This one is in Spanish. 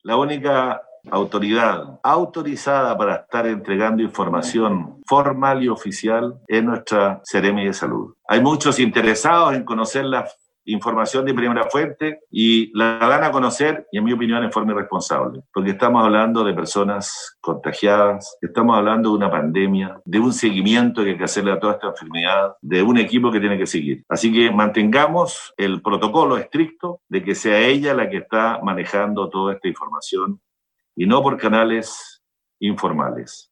La única autoridad autorizada para estar entregando información formal y oficial es nuestra Seremi de Salud. Hay muchos interesados en conocer la información de primera fuente y la dan a conocer, y en mi opinión, en forma irresponsable, porque estamos hablando de personas contagiadas, estamos hablando de una pandemia, de un seguimiento que hay que hacerle a toda esta enfermedad, de un equipo que tiene que seguir. Así que mantengamos el protocolo estricto de que sea ella la que está manejando toda esta información y no por canales informales.